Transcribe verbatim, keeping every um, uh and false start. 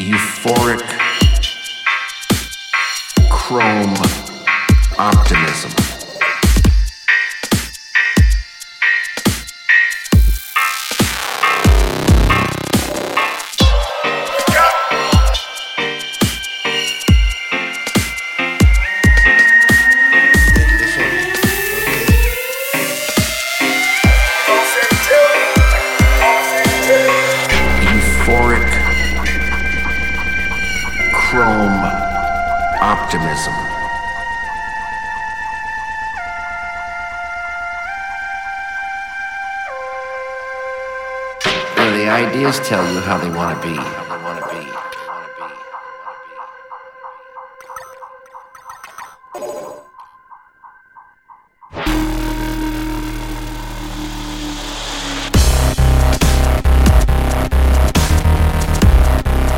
euphoric chrome optimism. Euphoric chrome optimism. Where the ideas tell you how they want to be.